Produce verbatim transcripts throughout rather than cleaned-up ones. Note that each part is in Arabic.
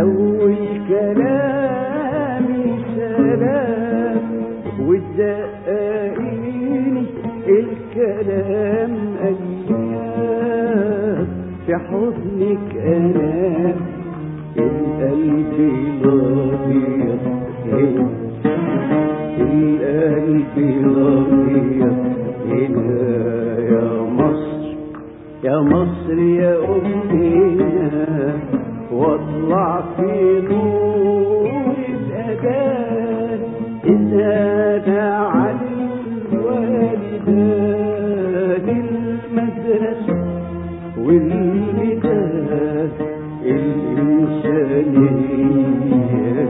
أول كلامي سلام وتدققيني الكلام أيام في حضنك أنام القلب الأبيض القلب الأبيض هنا يا مصر يا مصر يا أمنا واطلع في نور الأذان إذا على الوالدان المدرسة والميدان الإنسانية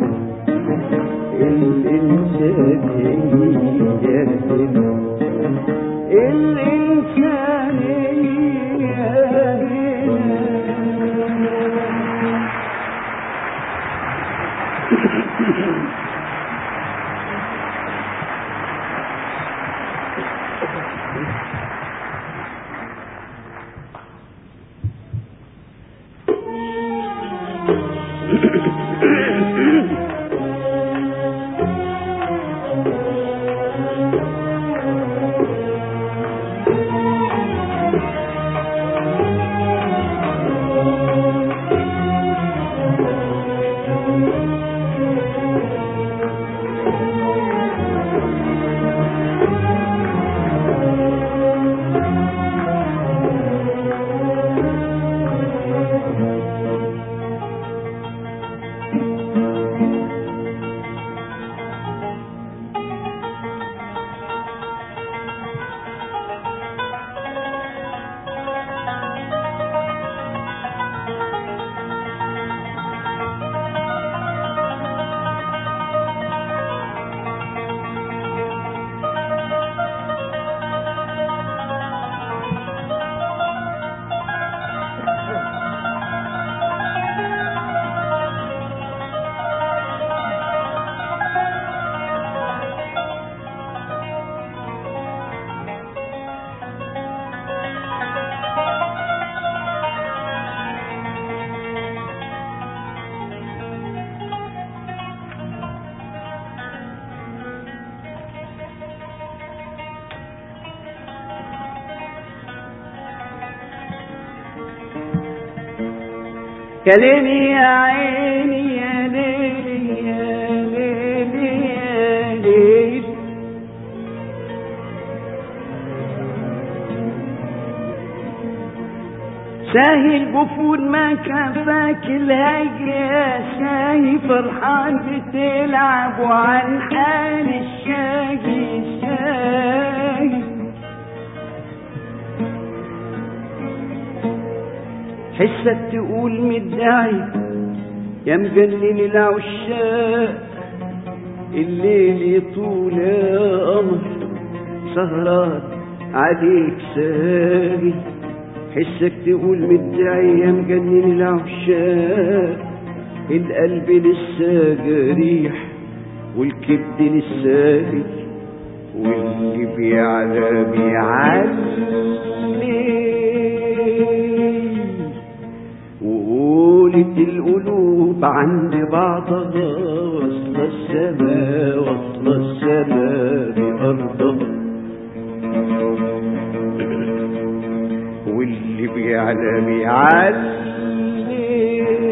الإنسانية الإنسانية يا ليلي يا عيني يا ليلي يا ليلي يا ليلي ساهي الجفون ما كفاك الهجر يا ساهي فرحان بتلعب وعن حال الشاقي ساهي حسك تقول مدعي يا مجنن العشاق الليل يطول يا قمر سهران عليك ساهي حسك تقول مدعي يا مجنن العشاق القلب لسه جريح والكبد لسه واللي بيعلى بيعلي وقولت القلوب عند بعضها وصل السماء وصل السماء بأرضها واللي بيعلى بيعلي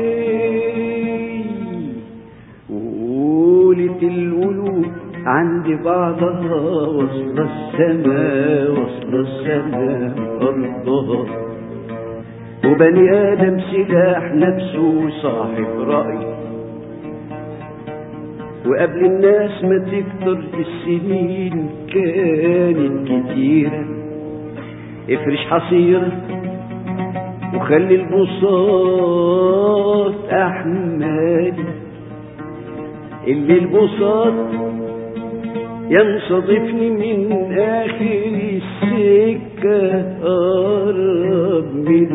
وقولت القلوب عند بعضها وصل السماء وصل السماء بأرضها وبني آدم سلاح نفسه صاحب رأي وقبل الناس ما تكتر السنين كانت كتيرة افرش حصيرة وخلي البساط أحمالي اللي البساط ينصدفني من آخر السكة قرب من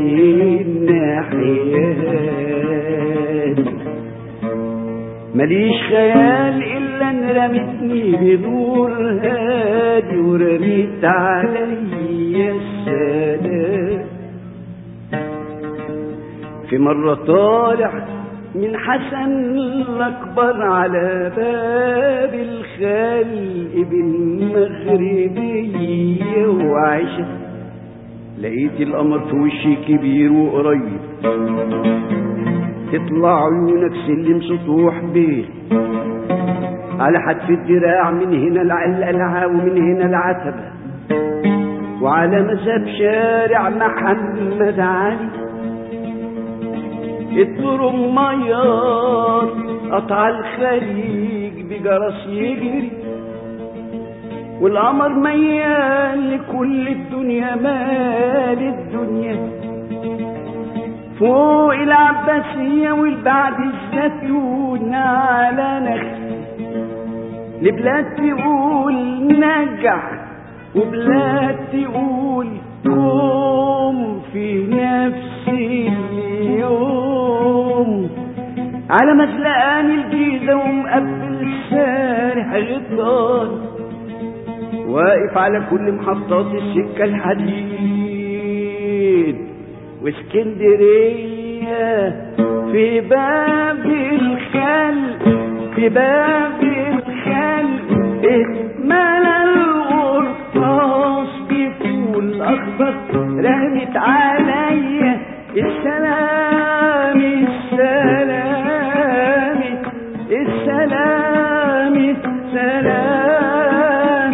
الناحيات ماليش خيال إلا ان رمتني بنور هادي ورميت علي السلام في مرة طالع من حسن الأكبر على باب الخلق بالمغربية وعشا، لقيت القمر في وشي كبير وقريب، تطلع عيونك سلم سطوح بيه، على حتف الدراع من هنا العلقلعة ومن هنا العتبة، وعلى مساب شارع محمد علي الطرق مياط قطع الخليج بجرس يجري، والقمر ميال لكل الدنيا مال الدنيا، فوق العباسية والبعد الزيتون على نخل، لبلاد تقول نجع وبلاد تقول قوم في نفس اليوم، على مزلقان الجيزة ومقبل سارح غطان، واقف على كل محطات السكة الحديد، واسكندرية في باب الخلق في باب الخلق اتملى القرطاس بفول اخضر، رمت عليا السلام السلام السلام السلام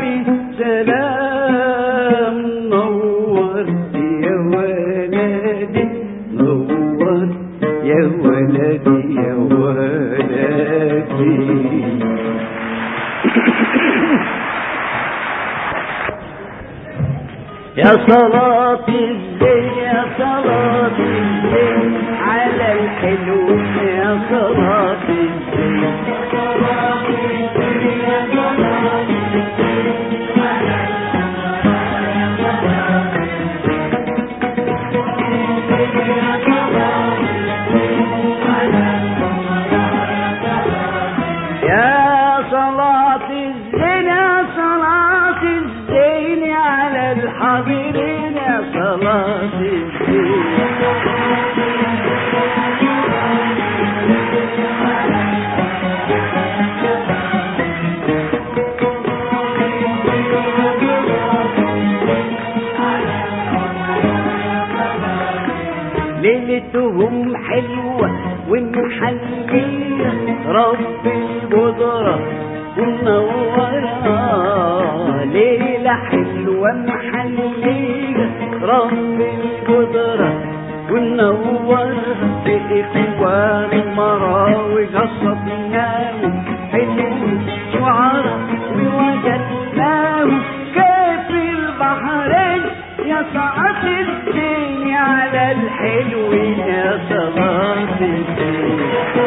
سلام، نور يا ولدي نور يا ولدي يا ولدي. يا صلاة الزين يا صلاة الزين على الحلو، يا صلاة الزين يا صلاة الزين يا صلاة الزين على الحاضرين يا صلاة الزين. ليلتهم حلوة ومحلية رب القدرة ومنورة، ليلة حلوة محلية رب القدرة ومنورة، بإخوان مراوي قصدناهم حلوين شعراء ووجدناهم كيف البحرين، يا صلاة الزين على الحلوين يا صلاة الزين.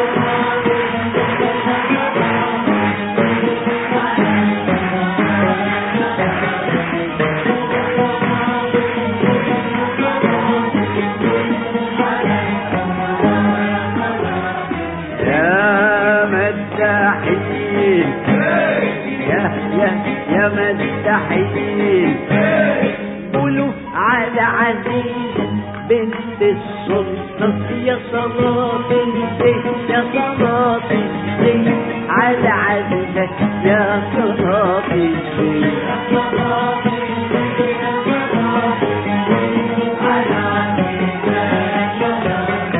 يا مدحين قولوا على عزيزة بنت السلطة، يا صلاة الزين يا صلاة الزين على عزيزة يا صلاة الزين يا صلاة الزين يا صلاة الزين على عزيزة يا صلاة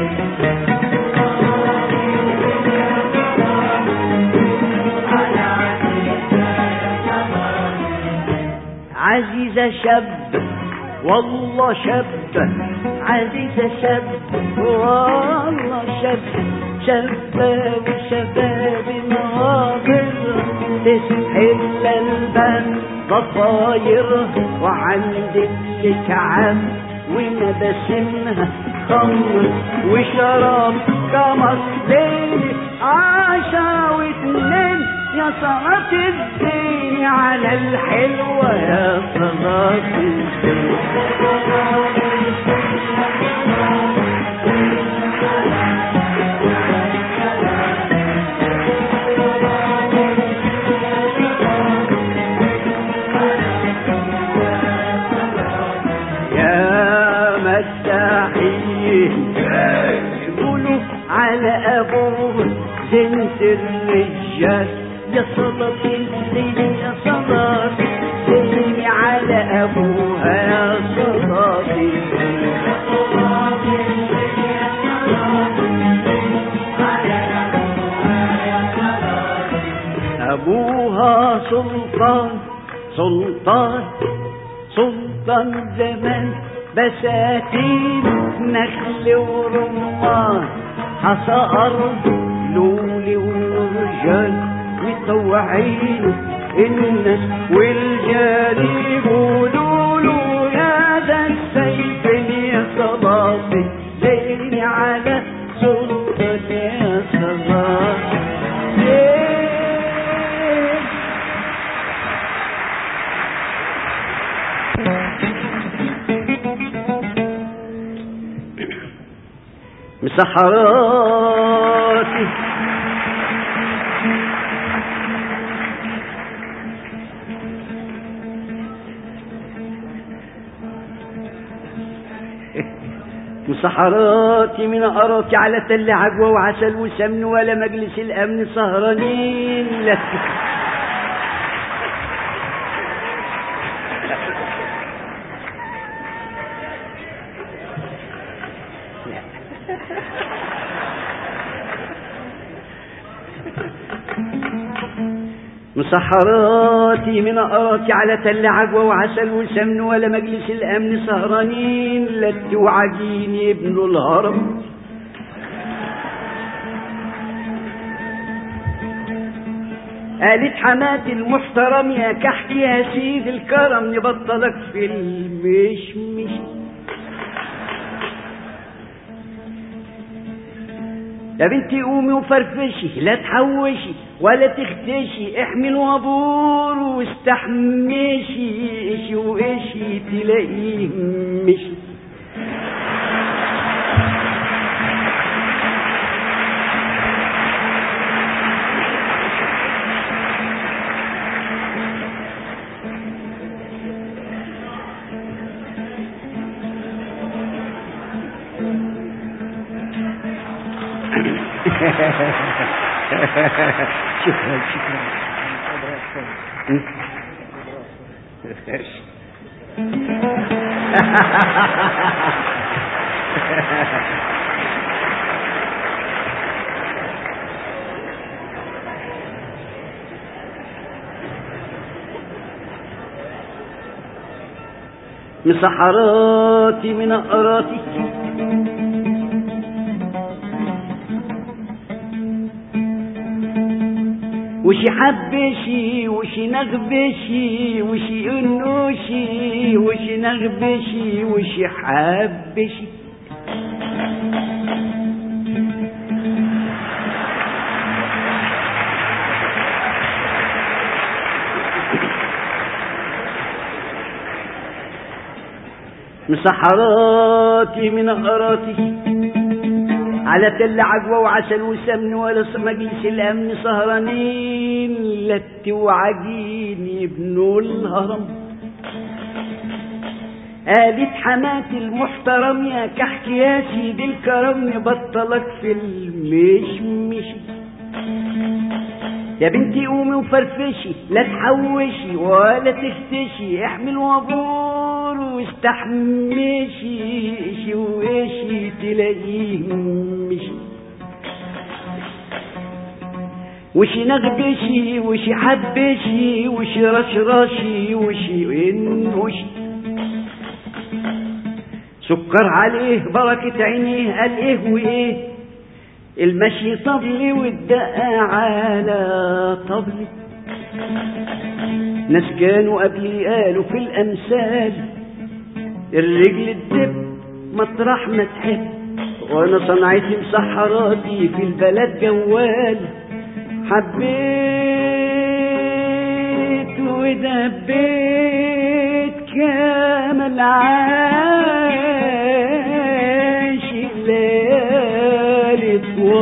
عزيزة شاب والله شاب، عزيزة شاب والله شاب، شباب شباب ناظر تسحل الباب ضفاير، وعند الكعب ومباسمها خمر وشراب قمر، ليل عشرة واثنين يا صلاة الزين على الحلوة يا صلاة الزين. يا مداحين قولوا على أبو أبوه زنت الرجال. يا صلاة الليل يا صلاة الليل على أبوها يا صلاة الليل يا صلاة الليل يا صلاة الليل على أبوها يا صلاة. أبوها سلطان سلطان سلطان زمان، بساتين نخل ورمان، حصى أرض لولي ورجال مطوعين الناس والجال يقولوا له يا ذا السيف يا صلاة الليل على سلطان يا صلاة. مسحراتي مسحراتي من أراك على تل عجوة وعسل وسمن، ولا مجلس الأمن سهرانين لك. مسحراتي من أراك على تل عجوة وعسل وسمن، ولا مجلس الأمن سهرانين لت وعجين يبنوا الهرم. قالت حماتي المحترم يا كحك يا سيد الكرم، نبطلك في المشمش. يا بنتي قومي وفرفشي لا تحوشي ولا تختشي، احمي الوابور واستحمشي، ايشي وايشي تلاقيه مشي. شكرا شكرا. مسحراتي من أقراتي وشي حبشي وشي نغبشي وشي انوشي وشي نغبشي وشي حبشي. مسحراتي من أقراتي على تل عجوة وعسل وسمن، ولا مجلس الأمن سهرانين لت وعجين يبنوا الهرم. قالت حماتي المحترم يا كحك يا سيد الكرم، نبطلك في المشمش. يا بنتي قومي وفرفشي لا تحوشي ولا تختشي، احمي الوابور واستحمشي، ايشي وايشي تلاقيه مشي. وشي نغبشي وشي حبشي وشي رشرشي وشي انوشي، سكر عليه بركة عينيه قال ايه وايه، المشي طبلي والدقة على طبلي. ناس كانوا قبلي قالوا في الأمثال الرجل الدب مطرح ما تحب، وانا صنعتي مسحراتي في البلد جوال. حبيت ودبيت كامل عاش الليالي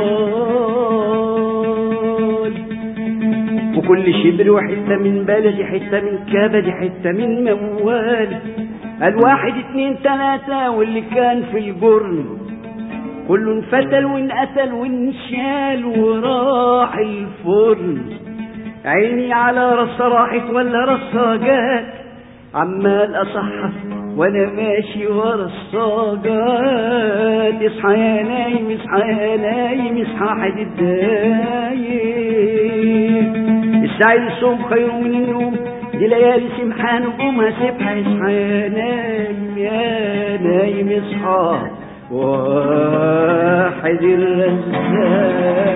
طوال، وكل شبر وحتة من بلدي حتة من كبدي حتة من موالي. الواحد اتنين تلاتة واللي كان في الجرن كل فتل وانقتل وانشال وراح الفرن. عيني على رصة راحت ولا رصة جات، عمال اصحى وانا ماشي ورا الصاجات. اصحى يا نايم اصحى يا نايم اصحى حد الدايم، السعي الصوم خير من النوم، دي ليالي سمحة نجومها سبحة. اصحى يا نايم يا نايم اصحى واحد الرزاق.